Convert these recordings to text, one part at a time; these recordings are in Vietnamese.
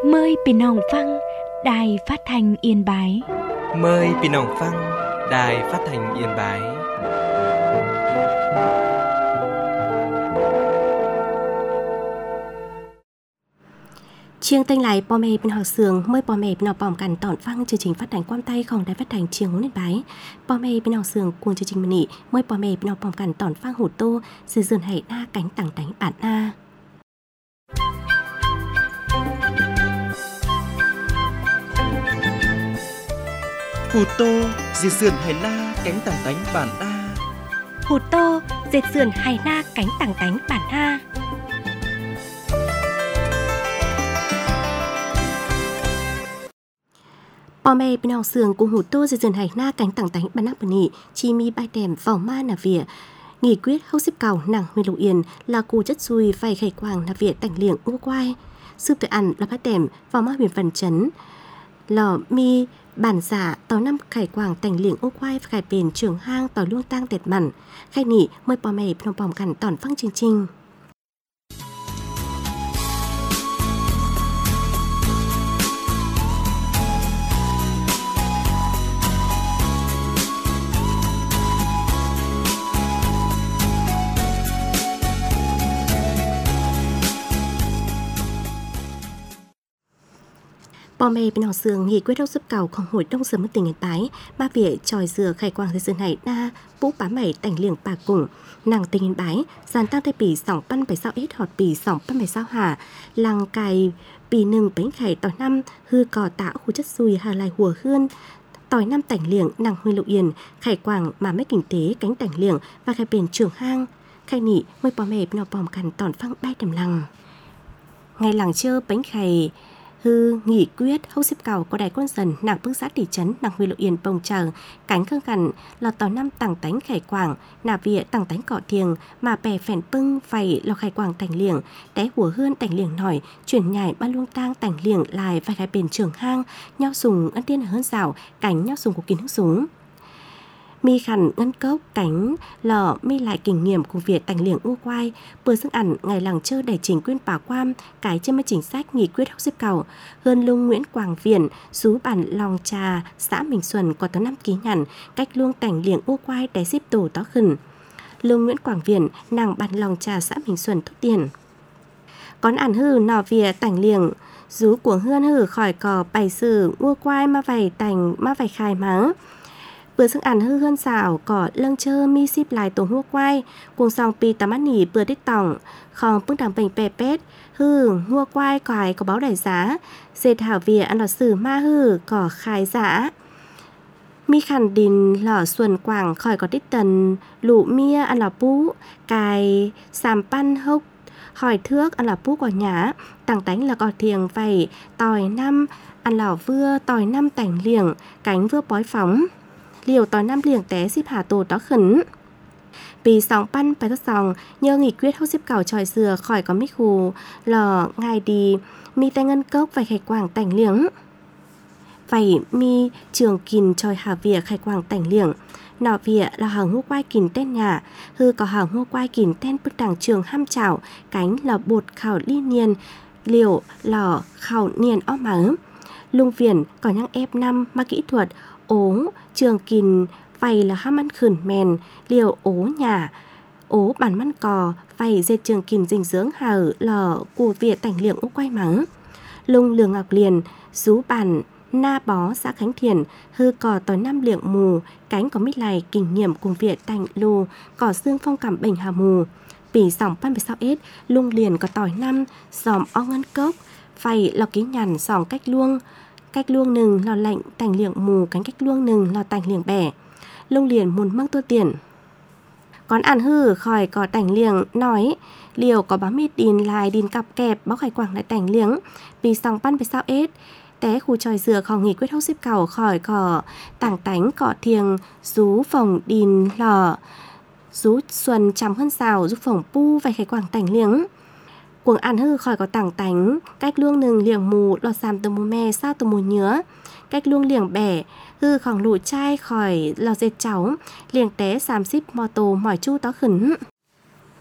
Mờiพี่น้องฟังđài phát thanh Yên Bái. Mời พี่น้องฟัง Đài Phát thanh Yên Bái. Chiêng tênh lại bò mẹ bên học sường mời bò mẹ bên học bỏng cằn tỏn phăng chương trình phát thanh quan tayของđài phát thanh Chiêng Yên Bái. Bò mẹ bên học sường cuồng chương trình mini mời bò mẹ bên học bỏng cằn tỏn phăng hủ tô sử dụng hay na cánh tảng đánh bản na. Hủ tô diệt sườn hải na cánh tảng đánh bản na. Hủ tô diệt sườn hải na cánh tảng đánh bản na. Bò mẹ bên học sường cùng hủ tô diệt sườn hải na cánh tảng đánh bản na bẩn nhị chi mi bài đèm vào ma nà vỉa nghỉ quyết hốc xếp cầu nàng nguyên lục yên là cù chất xui phải khẩy quàng nà vỉa tảnh liệng u quai sư tự ăn là bát đèm vào ma huyền phần chấn lò mi bản giả tàu năm khải quảng tành liệng ô quai và khải bền trường hang tàu luông tang tẹt mặn khai nỉ mời bò mẹ nông bòm cằn tòn phăng chương trình. Bò mẹ bên học sường nghỉ quyết đốc giúp cầu không hồi đông sớm mất tình hiện tái ba vỉa tròi dừa khai quang thế sườn này đa bú bá mẩy tảnh liềng bà cùng nàng tình hiện bái dàn tăng tay bì sòng pan bảy sao ít họt bì sòng pan bảy sao hà làng cài bì nừng bánh khải tỏi năm hư cò tạo khu chất xùi hà lại hùa hươn tỏi năm tảnh liềng nàng huy lục yên khải quang mà mấy kinh tế cánh tảnh liềng và khai bền trường hang khai nị mời bò mẹ bên học bòm cằn tòn phăng bay đầm lăng ngày làng chơ bánh khải hư nghỉ quyết hốc xếp cầu có đài quân dần nàng bước xã thị trấn nàng huy lộ yên bông chờ cánh khương cằn là tàu năm tảng tánh khải quảng nà vịa tảng tánh cọ thiềng mà bè phèn pưng phải lò khải quảng tảnh liềng té hùa hươn tảnh liềng nổi chuyển nhảy ba luông tang tảnh liềng lại vài khai bền trường hang nhau sùng ân tiên hơn rào cánh nhau sùng của kín nước súng mi khẩn ngân cốc cánh lò mi lại kinh nghiệm cùng việc tành liềng u quai bữa sức ẩn ngày làng chơi đầy trình quyên bảo quam cái trên mấy chính sách nghị quyết hốc xếp cầu hơn lung Nguyễn Quảng Viện xú bản lòng trà xã Bình Xuân có tới 5 ký nhằn cách luông tành liềng u quai để xếp tổ tó khẩn lung Nguyễn Quảng Viện nàng bản lòng trà xã Bình Xuân tốt tiền còn ẩn hư nò vỉa tành liềng rú của hươn hử khỏi cò bày sử u quai mà vầy khai má bữa sức ăn hư hơn xảo cỏ lâng chơ mi xíp lại tổ hua quai cùng sòng pi tắm ăn nỉ bữa đích tỏng khòng bưng đằng bềnh pè pét hư hua quai còi có báo đại giá dệt hảo vỉa ăn lò sử ma hư cỏ khai giả mi khăn đình lò xuân quảng khỏi có đích tần lụ mia ăn lò pú cài sàm pan hốc hỏi thước ăn lò pú của nhá tảng tánh là cò thiềng vầy tỏi năm ăn lò vưa tỏi năm tảnh liềng cánh vưa bói phóng liều tỏi năm liềng té xếp hà tổ đó khẩn vì sòng pan phải thất sòng nhờ nghỉ quyết hốc xếp cầu tròi dừa khỏi có mít khù lò ngài đi mi tay ngân cốc phải khai quảng tảnh liềng phải mi trường kìn tròi hà vỉa khai quảng tảnh liềng nọ vỉa là hàng hua quai kìn tên nhà hư có hàng hua quai kìn tên bức đảng trường ham chảo cánh là bột khảo ly niên liều lò khảo niên ó mớ lung viền có nhang ép năm mà kỹ thuật ố trường kìn vầy là ham ăn khẩn mèn liều ố nhà ố bản măn cò vầy dệt trường kìn dinh dưỡng hở lò của việt tảnh liệng ô quay mắng lung lường ngọc liền rú bản na bó xã Khánh Thiền hư cò tỏi năm liệng mù cánh có mít lầy kinh nghiệm cùng việt tảnh lù cỏ xương phong cảm bệnh hà mù bỉ sòng pan về sao ết lung liền có tỏi năm dòm o ngân cốc vầy lò ký nhằn sòng cách luông nừng lò lạnh tành liệng mù cánh cách luông nừng lò tành liệng bẻ lông liền muốn măng tua tiền còn ăn hư khỏi có tành liệng nói liều có bám mít đìn lại đìn cặp kẹp bóc khai quảng lại tành liếng vì sòng pan về sao ết té khu tròi dừa khỏi nghỉ quyết hốc xếp cầu khỏi cỏ tảng tánh cọ thiềng rú phồng đìn lò rú xuân chằm hơn xào rú phồng pu vài khai quảng tành liếng cuồng ăn hư khỏi có tảng tánh cách luông nừng liềng mù lọt xàm từ mù me sao từ mù nhứa cách luông liềng bẻ hư khòng lụ chai khỏi lò dệt cháu liềng té xàm xíp mò tổ mỏi chu tó khẩn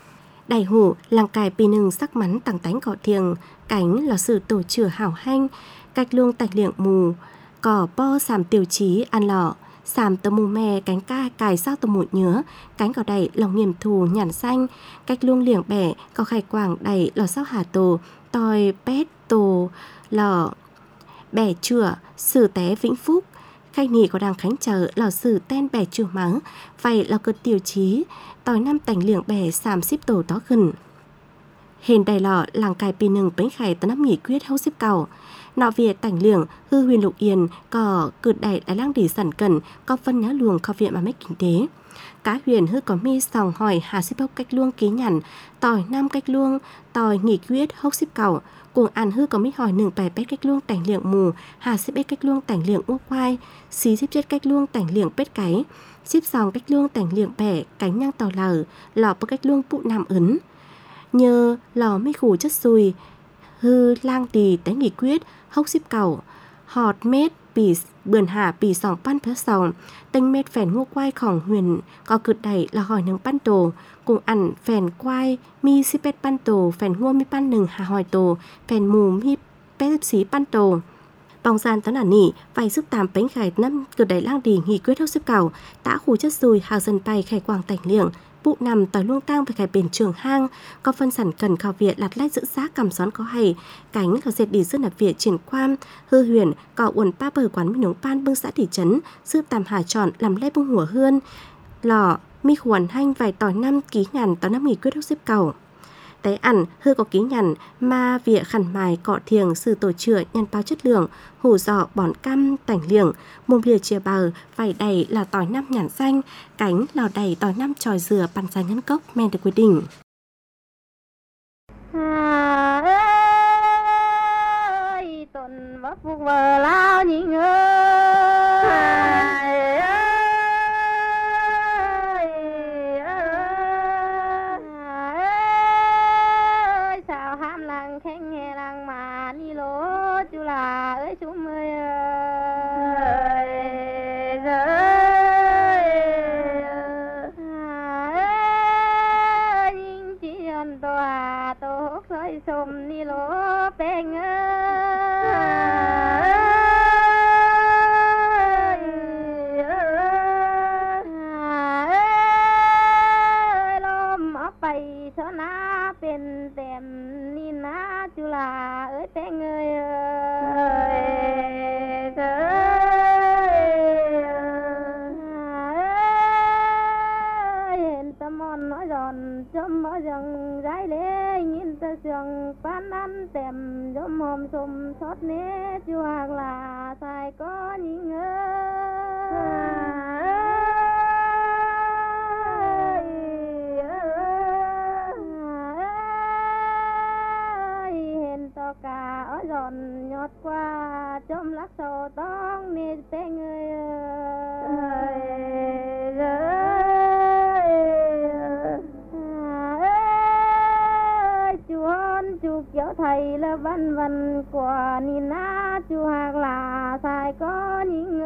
Đại hủ làng cài pì nừng sắc mắn tàng tánh cọ thiềng, cánh là sự tổ chửa hảo hanh, cách luông tạch liệng mù, cỏ po sàm tiêu chí ăn lọ, sàm tờ mù mè cánh ca cài sao tờ một nhớ, cánh cỏ đầy lòng nghiêm thù nhản xanh, cách luông liệng bẻ có khai quảng đầy lò sao hà tổ, tòi pét tổ lò bẻ chửa sử té vĩnh phúc. Khai nì có đang khánh chờ lò sử ten bẻ chửa mắng, vậy là cơ tiêu chí, tòi năm tành liệng bẻ sàm xíp tổ tó gần. Hên đầy lọ làng cài pì nừng bánh khải tớ năm nghị quyết hâu xíp cầu. Nọ việc tảnh liệng hư huyền lục yên có cực đại đại lang đỉ sẵn cần có phân nhá luồng kho viện mà mấy kinh tế. Cá huyền hư có mi sòng hỏi hà xíp hốc cách luông ký nhằn, tòi năm cách luông, tòi nghị quyết hốc xíp cầu. Cùng ăn hư có mi hỏi nừng bè bét cách luông tảnh liệng mù, hà xíp bét cách luông tảnh liệng úp khoai, xí xíp chết cách luông tảnh liệng bét cái, xíp sòng cách luông tảnh liệng bẻ cánh nhang tò lờ, lọ bơ cách luông phụ nằm ấn. Nhờ lò mi khủ chất xùi, hư lang tì té nghị quyết hốc xíp cầu, họt mết bì bườn hạ bì sòng pan phớ sòng, tinh mết phèn ngô quai khỏng huyền có cực đẩy là hỏi nâng pan tổ, cùng ăn phèn quai mi xí pét pan tổ, phèn ngô mi pan nừng hà hỏi tổ, phèn mù mi pét xí pan tổ. Bóng gian tấn ả nỉ, vài giúp tàm bánh khải năm cực đẩy lang đì nghị quyết hốc xíp cầu, tã khủ chất xùi hào dân bay khai quảng tảnh liệng, bụ nằm tỏi luông tang về khải bền trường hang, có phân sản cần khảo viện lạt lách giữ giá cầm xón có hay, cánh có dệt đi dương nạp viện triển quan, hư huyền, có uẩn pa bờ quán minh nướng pan bưng xã thị trấn, sư tàm hà tròn làm lê bưng hùa hươn, lò, mi huẩn hanh vài tỏi năm ký nhằn tỏi năm nghị quyết hốc xíp cầu. Té ăn hư có ký nhằn ma vịa khẩn mài cọ thiềng sự tổ chữa nhằn bao chất lượng hủ giỏ bòn căm tảnh liệng mồm lìa chia bờ vải đầy là tỏi năm nhàn xanh cánh lò đầy tỏi năm tròi dừa bàn dài ngân cốc men được quyết định. Ơi tuần vấp phục vờ lao nhìn ơi khen nghe làng mà đi lố chú là ơi chú ơi nhìn chỉ ăn tòa tổ hốc soi xôm đi lố bèn lom ở bay cho na bên tem ni na chú là ơi bé người hiện tâm mòn nói giòn chấm nói rằng gái lê nhìn ta sườn pan ăn tem chấm hôm xôm xót nế chú hàng là sai có những cả ở giòn nhọt qua chôm lắc sầu tông nên té người chú hôn chú kéo thầy là văn văn của nhìn na chú hàng là sai có những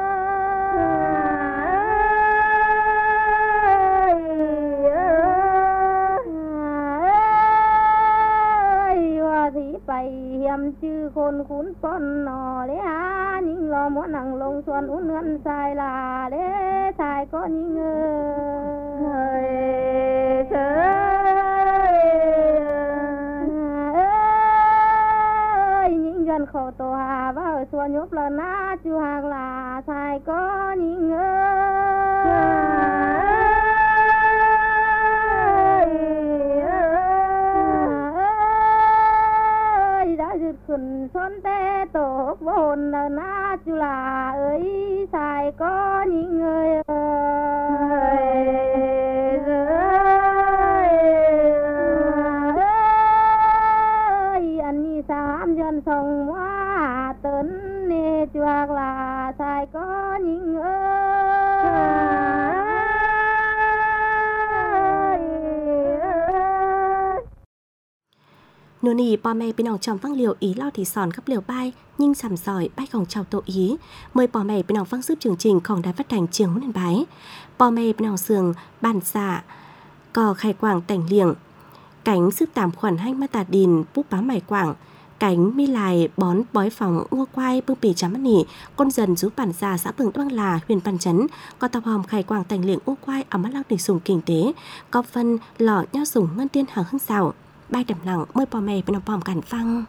bày hiểm chư khôn khún con nò lẽ á những lo muốn năng lông xuân uốn ngân sai là lẽ sai có những người ơi những dân khổ tổ hà và ở xuân nhốp lần á chú hàng là sai có những người khẩn xuân té tổ vốn là na chú là ơi sai có những người ơi anh đi xa dân sông hoa tấn nê chú là sai có những người nô nì bò mẹ bên nòng tròm văng liều ý lo thì sòn gấp liều bay nhưng sầm giỏi bay còn chào tổ ý mời bò mẹ bên nòng văng giúp chương trìnhของđài phát thanh trường huấn bái bò mẹ bên nòng sườn bàn xạ cò khai quảng tảnh liệng cánh sức tạm khuẩn hanh ma tà đình búp bá mải quảng cánh mi lại bón bói phòng ngô quai bưng bì chám nỉ con dần rú bản già xã Bường Băng Là huyện Văn Chấn có tập hòm khai quảng thành liệng ngô quai ở mắt lăng địch sùng kinh tế có phân lọ nho sùng ngân tiên hàng hưng xào bay đầm lặng môi bò mè bên bòm cản phăng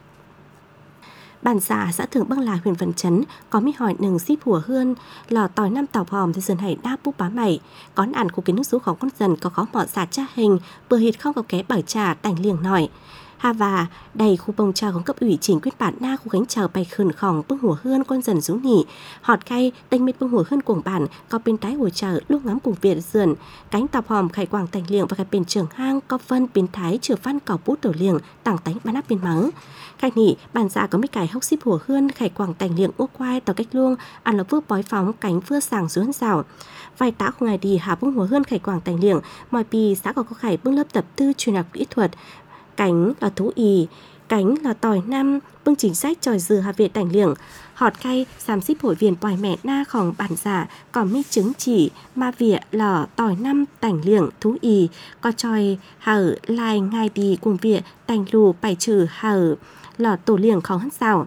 bản xã xã Thượng Băng Là huyện Văn Chấn có mi hỏi nừng ship hùa hươn lò tỏi năm tàu hòm thì dần hải đa búp bá mày con ăn của kiến nước sốของcon dần có khó mọ xả cha hình bừa hít không có ké bảo trà tành liềng nổi hà và đầy khu bông tràของcấp ủy chính quyền bản na khu gánh chờ bày khẩn khòng bưng hùa hươn con dần rú nỉ họt khay đành mệt bưng hùa hươn cuồng bản có bên trái hùa chờ lúc ngắm cùng việt sườn cánh tàu hòm khai quảng tành liềng và khai bên trường hang có phân bên thái chừa văn cỏ bút đầu liềng tảng tánh bán áp bên mắng khai nỉ bản xã có mấy cái hốc ship hùa hươn khai quảng tành liềng ô quai tàu cách luông ăn là vừa bói phóng cánh vừa sàng rú hân rào vài tá của ngày đi hà bưng hùa hươn khai quảng tành liềng mọi pi xã có khải bưng lớp tập tư truyền học kỹ thuật cánh là thú y cánh là tỏi năm bưng chính sách tròi dừa hà việt tành liềng họt khay xàm ship hội viên bòi mẹ na khòng bản giả còn mi chứng chỉ ma vịa lò tỏi năm tành liềng thú y có tròi hở lai ngay đi cùng vịa tành lù bài trừ hở lò tổ liềng khó hân xào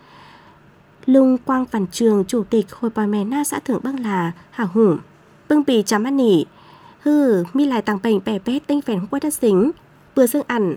Lung Quang Văn Trường chủ tịch hội bòi mẹ na xã Thượng Băng Là hà hủ bưng bì chám ăn nỉ hư mi lại tàng bành bè bét tinh phèn quay đất xính vừa dương ẩn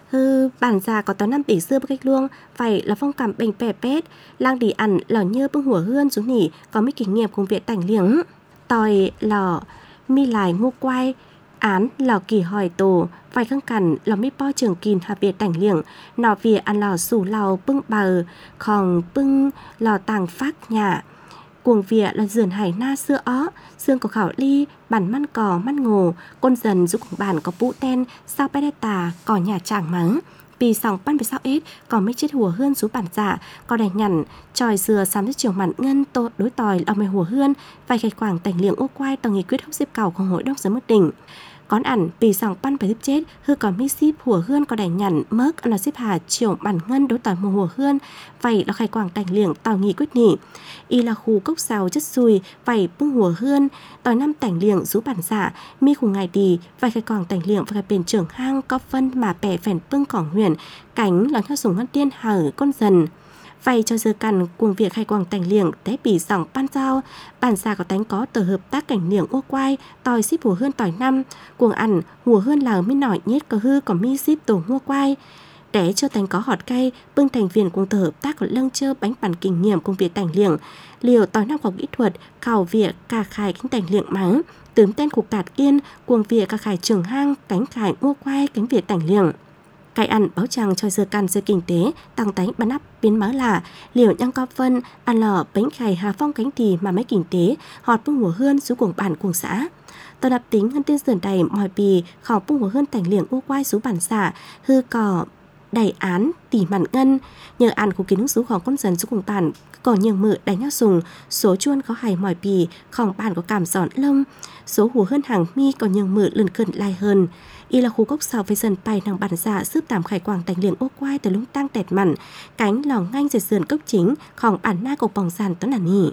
bản già có tao 5 tỷ xưa bức cách luông phải là phong cảm bình bè bét lang đi ẩn lò nhơ bưng hùa hươn xuống nỉ có mấy kinh nghiệm cùng việc tảnh liếng tòi lò mi lại ngô quai án lò kỳ hỏi tổ vài khăng cằn lò mi po trường kìn hà biệt tảnh liếng nọ vỉa ăn lò sủ lò bưng bờ khòng bưng lò tàng phát nhà cuồng vỉa là dườn hải na xưa ó xương của khảo ly bản măn cò măn ngồ con dần giúp cùng bản có bụ ten sao bay tà cò nhà chàng mắng vì sòng pan về sao ết còn mấy chết hùa hươn sú bản dạ có đành nhằn tròi dừa xám với trường mặn ngân tô đối tòi ở mày hùa hươn vài khai quảng tành liệng ô quai tầng nghị quyết hốc xếp cầu của hội đông giới mức đỉnh con ẩn vì sòng pan phải giúp chết hư còn mi ship hùa hươn có đành nhằn mớc là xếp hà chiều bản ngân đối tòi mùa hùa hươn vậy là khai quảng tành liệng tàu nghị quyết nỉ y là khu cốc xào chất xùi vậy bưng hùa hươn tòi năm tành liệng rú bản dạ mi khung ngày đi vài khai quảng tành liệng và khai bên trường hang có phân mà bẻ phèn bưng cỏng huyền cánh là theo dùng ngân tiên hở con dần vậy cho giờ cần cùng việc khai quảng tành liệng té bị sòng pan giao bản xa có tánh có tờ hợp tác cảnh liệng ô quai tòi ship hùa hươn tòi năm cuồng ăn hùa hươn là mi nổi nhét có hư có mi ship tổ mua quai để cho tánh có họt cay bưng thành viên cùng tờ hợp tác có lâng chơ bánh bản kinh nghiệm cùng việc tành liệng liều tòi năm học kỹ thuật khảo việc cả khai cánh tành liệng mắng tướm tên cục tạt kiên cuồng việc cả khai trường hang cánh khai mua quai cánh việc tành liệng cái ăn báo chàng cho giờ can giờ kinh tế tăng tánh bán áp biến mới là liều nhang có phân ăn lò bánh khai hà phong cánh thì mà mấy kinh tế họt bưng hùa hươn xuống cuồng bản cuồng xã tao đập tính ngân tên sườn đầy mọi bì khảo bưng hùa hươn tành liệng u quai xuống bản xã hư cỏ đầy án tỉ mặn ngân nhờ ăn của kiến nước sốของcon dần xuống cùng bản có nhiều mự đánh nhau sùng số chuôn có hài mỏi bìของbản có cảm giòn lông số hùa hơn hàng mi có nhiều mự lần cận lai hơn y là khu gốc sào với dần bay nàng bản giả giúp tạm khai quảng tành liệng ô quai từ lũng tăng tẹt mặn cánh lò nganh dệt sườn cốc chínhของbản na của bòng sàn toán là nỉ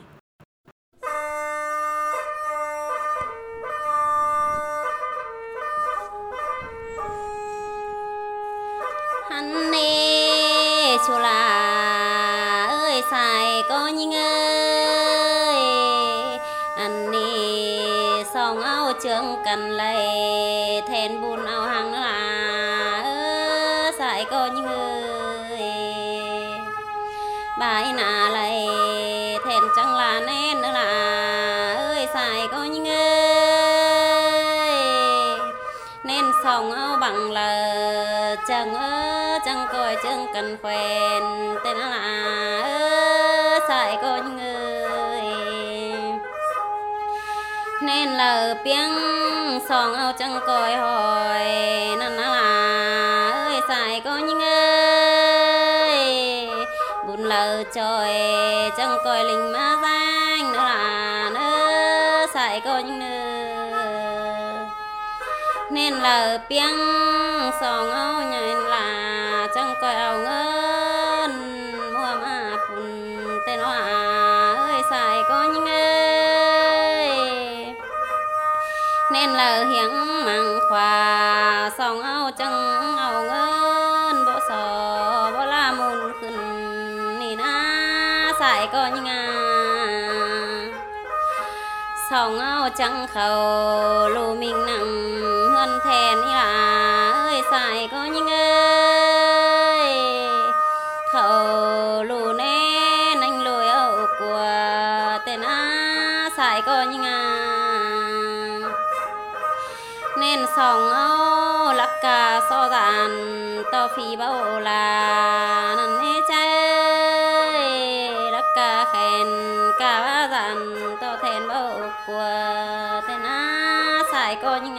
chùa là ơi xài có nhìn ơi anh đi song áo trường cần lấy thèn bùn áo hàng là xài có nhìn ơi bài nà lấy thèn chẳng là nên nữa là ơi xài có nhìn ơi nên song áo bằng là chẳng chẳng coi chẳng cần quen tên là xài có những người nên là tiếng song áo chẳng coi hỏi nên là ơi xài có những người buồn lờ trời chẳng coi linh má danh nữa là nữa xài có những người nên là tiếng song áo nhảy là chẳng coi áo ngân mua mà phun tên là ơi xài có những ơi nên là hiếng măng khoa song áo chẳng áo sòng áo trắng khẩu lù mình nặng hơn thèn đi là ơi xài có những ơi khẩu lù nè nành lùi áo của tên á xài có những nên sòng áo lắc cả so dàn to phi bao là năn ê chơi lắc cả khen cả ba dàn to thèn bao của tên á xài có những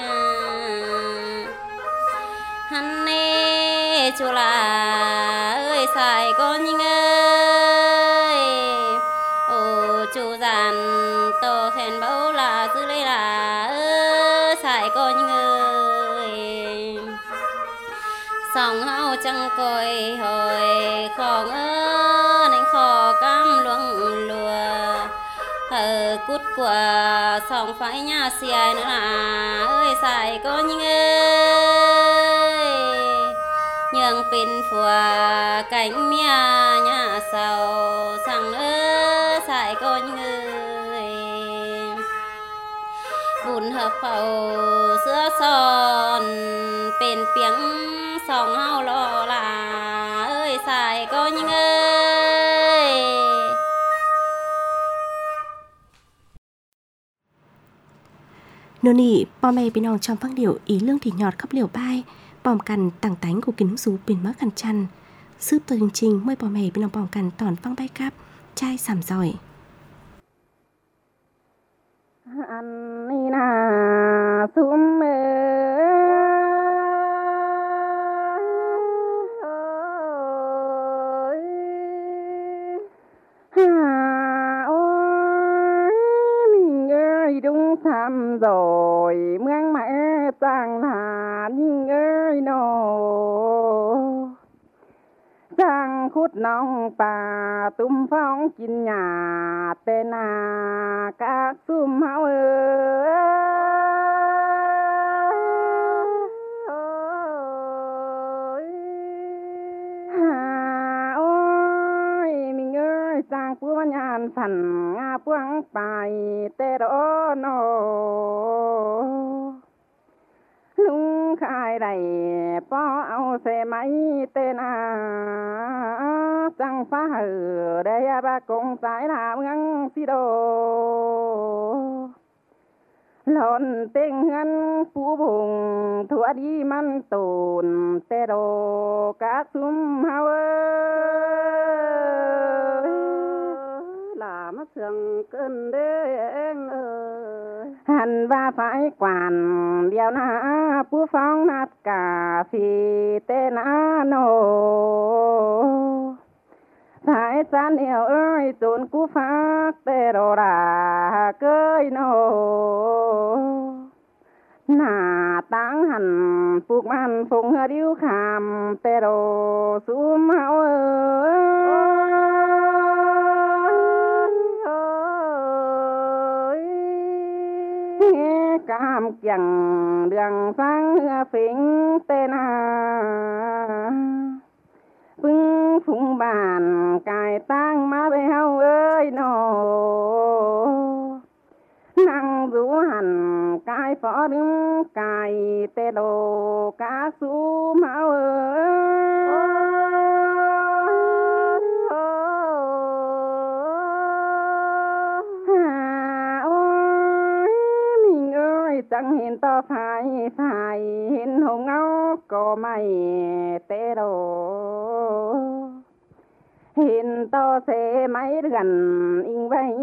hắn nê chú là ơi xài có những ơi ô chú dàn to thèn bao là giữ lấy là ơi xài có những ơi sòng hao chẳng coi hồi khó ngỡ nên khó cam luông lùa cút của sòng phải nhà xìa nữa là ơi xài có những ơi nhường pin phùa cánh mía nhà sầu sang ơi xài có những ơi bùn hợp khẩu sữa son bên tiếng sòng hao lo là ơi xài có những ơi nô nị bò mẹ bên ông trong phăng điệu ý lương thì nhọt khắp liều bay bòm cằn tàng tánh của kính rú bên mất khăn chăn sướp tôi chương trình mới bò mẹ bên ông bòm cằn tòn phăng bay cáp chai sảm giỏi anh đi na xuống mê đúng tham rồi mương mẹ tàng là nhưng ơi nô sang khút nong bà tum phong chín nhà tên à các sum hao ơi ôi mình ơi sang pua nhàn thần nga puang bài tê đó nô lung khai đầy po ao xe máy tên à chẳng phá hử đây ba cùng trái làm ngăn xí đồ lộn tình ngăn phú bùng thua đi man tồn tê đồ các sum hao là mất sương cơn đêm ơi hành và phải quản điều na phú phong nát cà phê tên á nô phải san yêu ơi tốn cú phát tê đồ đà cơi nô nà táng hành phục man phùng hơ điếu khám tê đồ sum hao ơi cam chẳng đường sang phình tên à bưng phùng bàn cài tang má bê hao ơi nô năng rú hẳn cài phó đứng cài tê đồ cá sú máu chẳng hiện to phải hiện hồng áo có mày tê đồ hiện to xe máy gần in vậy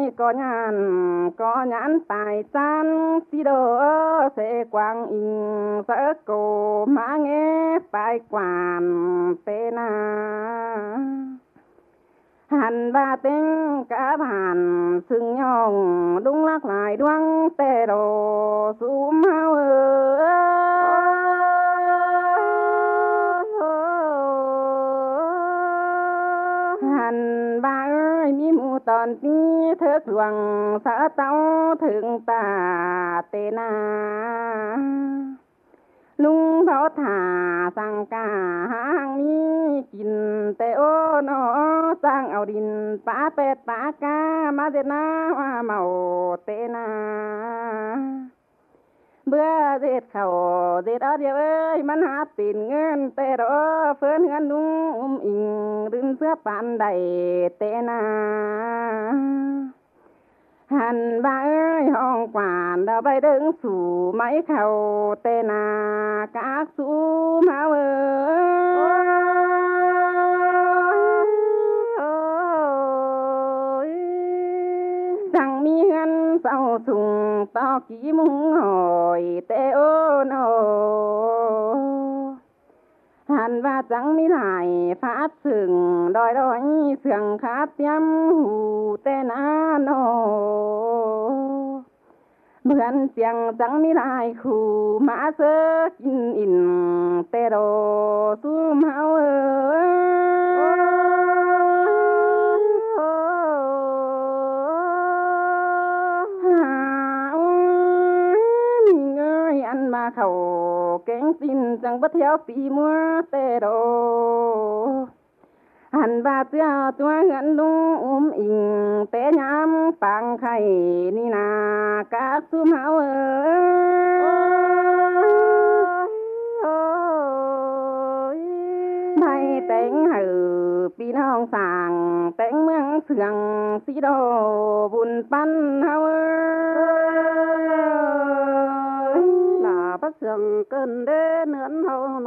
có nhãn tài san xí đồ xe quang in sợ cổ má nghe phải quản tê na hành ba tiếng cả bàn sưng nhong đúng lắc lại đoan tê đồ sum hao hành ba ơi mi mu tòn tí thước ruộng xã tao thượng tà tê na lung pháo thả สังกาหางมีกินแต่โอ้นอสร้างเอาดินป้าเป็ดป้ากามาเดนาว่าเมาเตนาเบื่อเด็ดเข่าเด็ดเอาเดียวเอ้ยมันหาตินเงินแต่รอเฟินเงินนุ่งอิงรินเสื้อปานใดเตนาหันบ่าเอ้ยห้องกวานเราไปดึงสู่ไม้เข่าเตนากากสู่มาเอ้ยสั่งมีเงินเศร้าสุงต่อกี่มุงหอยเตโอโนหันว่าจังมีหลายฟาดสึงดอยเสื่องขาเตรียมหูเตนาโนเบือนเสียงจังมีหลายคู่มาเสกินอินเตโรสู้เมาเอ้ยอันมาเขาเก่งสินจังบ่เที่ยวปีมัวเตโรหันบาเจ้าตัวเงินลุงอิงเตยามปังไข่นี่นากากสุมเฮาไม่แต่งหือพี่น้องสั่งแต่งเมืองเสืองสีโดบุญปั้นเฮาลาพระเสืองเกินเด้เนื้อนเฮาโน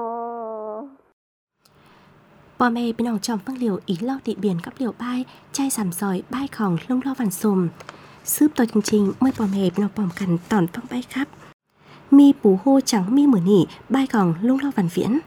Bò mẹ bên ông trong phân liều ý lo địa biển các liều bay, chai sảm sỏi, bay khòng lông lo vằn sùm. Sướp tôi chương trình mới bò mẹ bên ông bòm cằn tòn phong bay khắp. Mi bú hô trắng mi mở nỉ, bay khòng lông lo vằn viễn.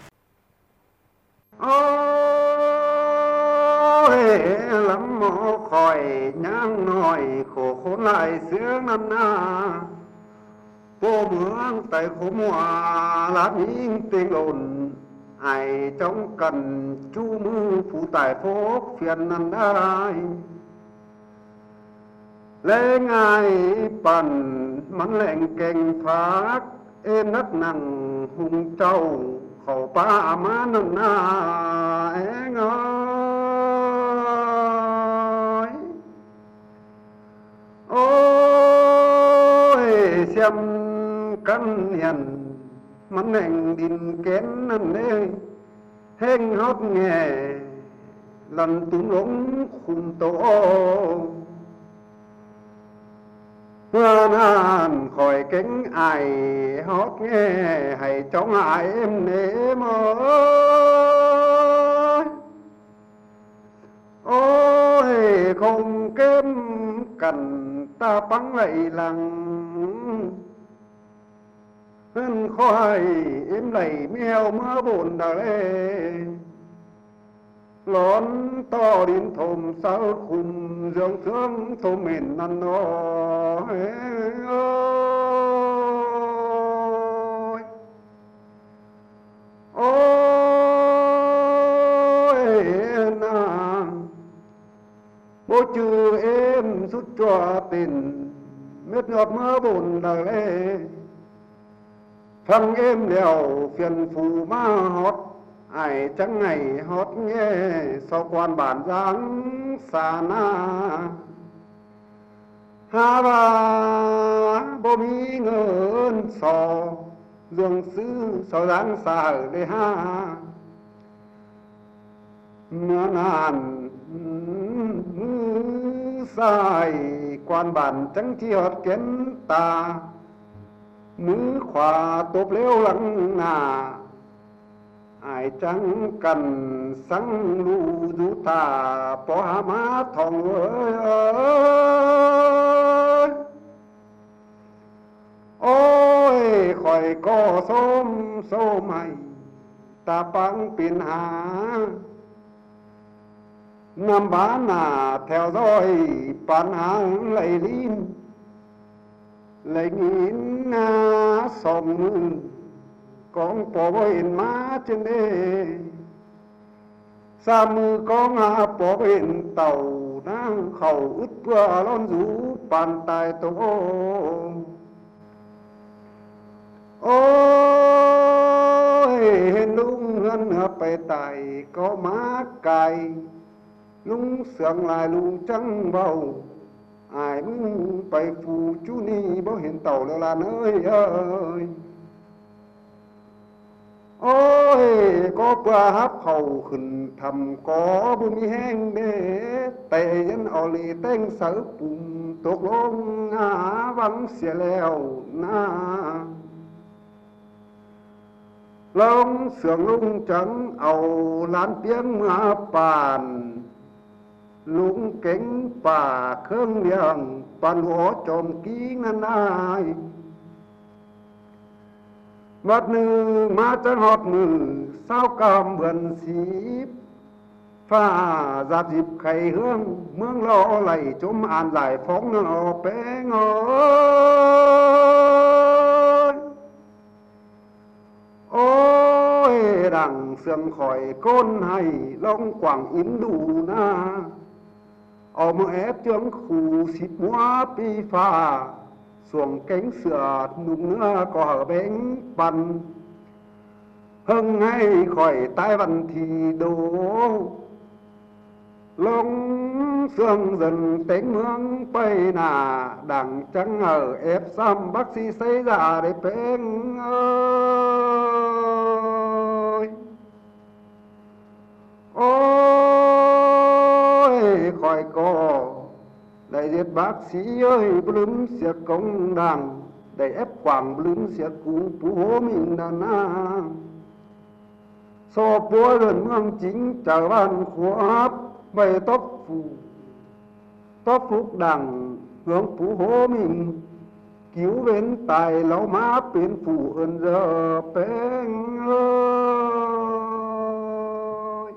Ôi lắm mồ khỏi nhang nồi khổ khốn lại sướng năm na. Vô mướn tay khổ mùa lát những tiếng ồn. Ai trong cần chú mưu phụ tài phố phiền năn ai lễ ngài bần mắn lệnh kênh phát ên đất nặng hung châu khẩu ba má năn ai ngói ôi xem căn hiền mắn lệnh đình kén năn đê hên hót nghe lần túm lũng khung tổ hoa nan khỏi cánh ai hót nghe hay trong ai em nế mơ ôi không kém cần ta bắn lại lằng hân khoai em lầy mèo mơ bồn đời lón to đến thồm sao khùng dương sướng thồm mền năn nó ôi nàng bố trừ em rút cho tình mết ngọt mơ bồn đời thằng em đèo phiền phù ma hót ai chẳng ngày hót nghe sau quan bản dáng xa na ha ba bố mi ngơn sò dương sư sau dáng xa ở đây ha mưa nàn sai quan bản chẳng chi hót kén ta nữ khóa tốt lêu lăng nà ai chẳng cần sáng lưu du ta bỏ hà má thòng ôi khỏi có xôm xô mày ta băng biển hà năm bán nà theo dõi bán hàng lấy linh lấy nghìn na xóm con bỏ bên má trên đê xa mưa con bỏ bên tàu đang khẩu ướt qua lon rú bàn tay tổ ôi hên ไปไต่ก็มาไก่ลุงเสืองลายลุงจังเบาอายมึงไปฟูจูนี่บ่เห็นเต่าแล้วล่ะเอ้ยเอ้ยโอ้ยก็เพื่อฮับเขาขึ้นทำก็บุญมีแห้งเด้แต่ยันเอาลีเต้งเสือปุ่มตกลงหวังเสียแล้วนะลองเสืองลุงจังเอาล้านเปียงมาป่านลุงเก่งป่าเครื่องเลี้ยงปันหัวจอมกี้นั่นนายวัดหนึ่งมาจะหอดมือเศร้ากำเบือนสีฟ้าจับจิบไข่เฮืองเมืองรอไหลจมอ่านหลายฟ้องนอแป้งเอ้ยโอ้ยดังเสื่องข่อยก้นให้ลองกว่างอินดูนะเอามาแอบเจืองขู่สิบหัวปีฟ้าส่วงเก่งเสือหนุ่มเนื้อก็เบ่งปันเฮิงให้ข่อยตายวันทีโดลงเสื่องdầnเต็งเมืองไปหน้าดังจังเอฟซ้ำบักซีใส่ยาได้เป็นเอ้ยโอ้ยข่อยก็ได้เด็ดบักสีเอ้ยบลืมเสียกงดังได้เอฟกว่างบลืมเสียกูปูโหมิงนานาโซปัวเดินเมืองจริงจากบ้านขวบใบตบฟุกดังเหืองปูโหมิงกิ้วเว้นตายเหล่ามาเป็นผู้เอินเรอแป้งเอ้ย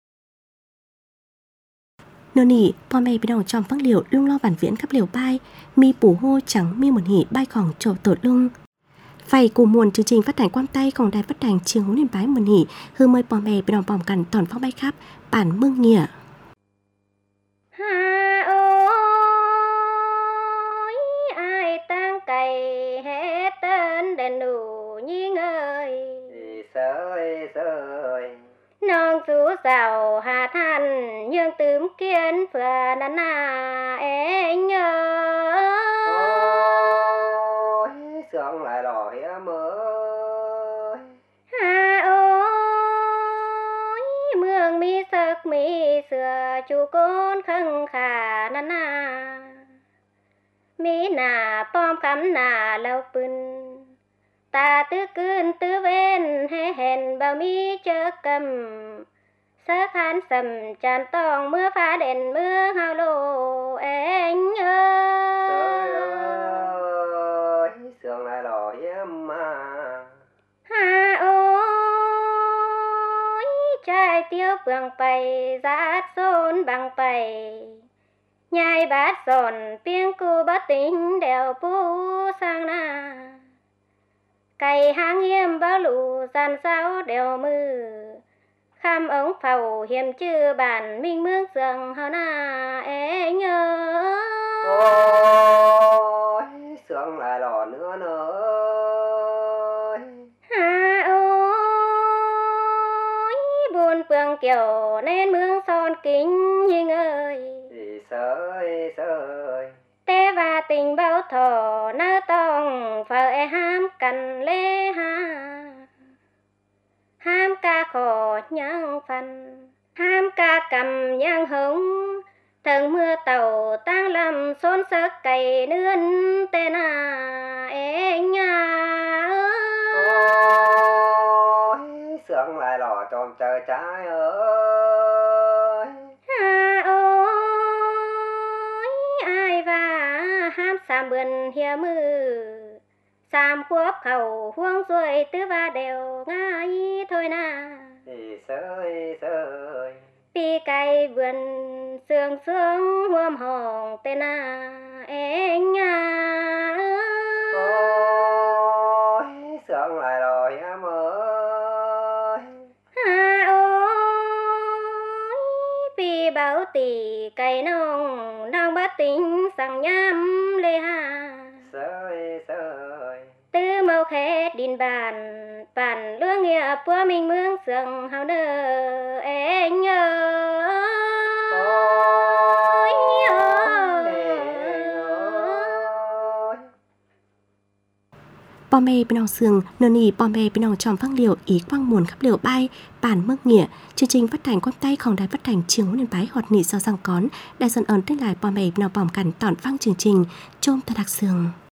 Nô nỉ,พ่อแม่พี่น้องจอมฟังเหลียวลุงlo bản viễn khắp liều bay, mi bù hô trắng mi một hỉ bay khỏng trổ tột lung. Phải cùng muôn chương trình phát hành quang tayของđài phát hành trường hữu niên bái một hỉ, hư mờiพ่อแม่พี่น้องพร้อมกันตอนphong bay khắp bản mương nghịa. Ha ôi ai tăng cày hết tên đèn đủ nhi ngơi sơi sơi non sú sầu hà than nhương tướm kiên phừa nà nà anh ôi sương lại đỏ hé mới ha ôi mương mi sực mi sửa chu côn khăng khả nà nà mi nà pom cắm nà lâu pưng ta tư cơn tư ven hay hèn bao mi chớ cầm sớ khán sầm tràn tòng mưa phá đèn mưa hao lô anh ơi sương lại đỏ hé mà ha ôi trai tiêu phường bày giá xôn bằng bày nhai bát giòn piêng cu bát tính đèo pu sang na cày hang hiêm bao lù gian sao đèo mư kham ống phàu hiểm chư bản minh mương sương hao na anh ơi ôi sương lại đỏ nữa nữa ha ôi buồn phường kiểu nên mương son kính nhưng ơi sơi sơi tê và tình bao thọ nơ tòng phở ham cần lê ha ham ca khổ nhang phần ham ca cầm nhang hống thần mưa tàu tăng lâm xôn sức cày nươn tên anh ôi sương lại đỏ tròn trời trái ơi ha ôi ai và ham sam bươn hia mư sam quốc khẩu huông rồi tứ va đều ngay thôi na sơi sơi pi cày vườn sương sương huom hồng tên anh ôi sương lại đỏ hé mới ha ôi pi bảo tỉ cày nông nông bát tính sang nhám lê ha sơi sơi tư mâu khét đình bàn bản lương nghĩa của mình mương sương hào nơ anh Bò mê bên nòng sương nơ nì bò mê bên nòng tròm phăng liều ý quang muồn khắp liều bay bản mương nghĩa chương trình phát hành quan tayของđài phát hành trường huấn bái họt nỉ sau răng cón đại dân ơn tên lại bò mê bên nòng bòm cằn tỏn phăng chương trình chôm ta đặc sương